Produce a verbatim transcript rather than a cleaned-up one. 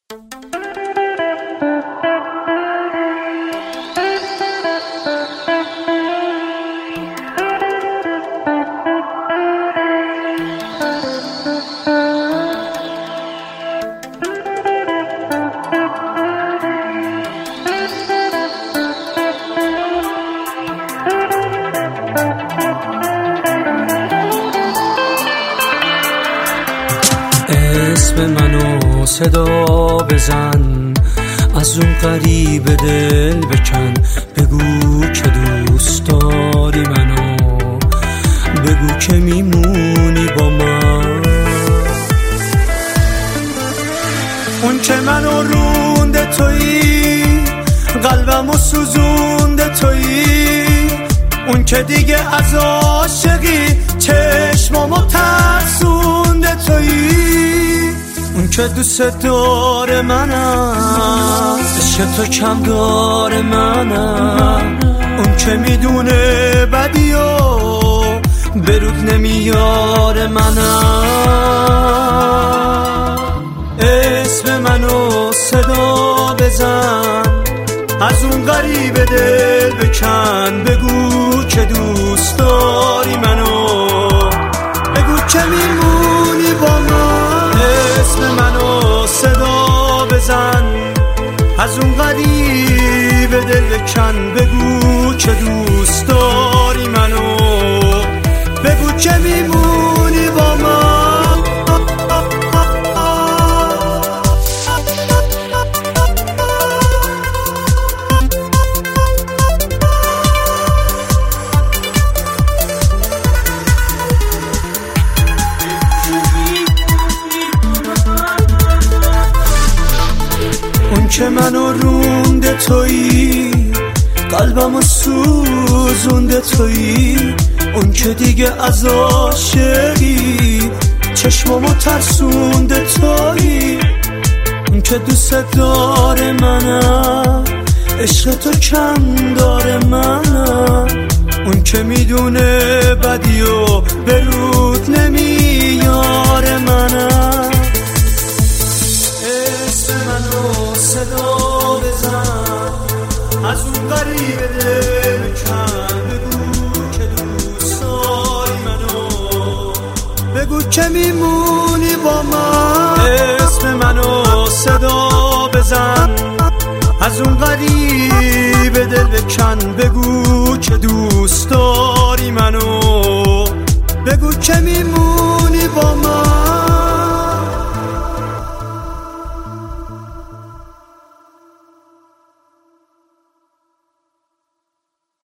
اسم منو صدا بزن، از اون قریب دل بکن، بگو که دوست داری منو، بگو که میمونی با من. اون که منو رونده تویی، قلبمو سوزونده تویی، اون که دیگه از عاشقی چشمامو ترسونده تویی، اون که دوست داره منم، عشق تو کم داره منم، اون که میدونه بدی و برود نمیاره منم. اسم منو صدا بزن، از اون غریب دل بکن، بگو که دوست داری منو، بگو که میمونی با من. اسم منو صدا بزن، از اون غریب دل بکن، بگو که دوست داری منو، بگو که میمونی با من. اون که منو رونده تویی، قلبمو سوزونده تویی، اون که دیگه از عاشقی چشمامو ترسونده تویی، اون که دوست داره منم، عشق تو کم داره منم، اون که میدونه بدی و برود نمیاره منم. اسم منو صدا بزن، از اون غریب دل بکن، بگو که دوست داری منو، بگو که میمونی با من. اسم منو صدا بزن، از اون غریب دل بکن، بگو که دوست داری منو، بگو که میمونی با من.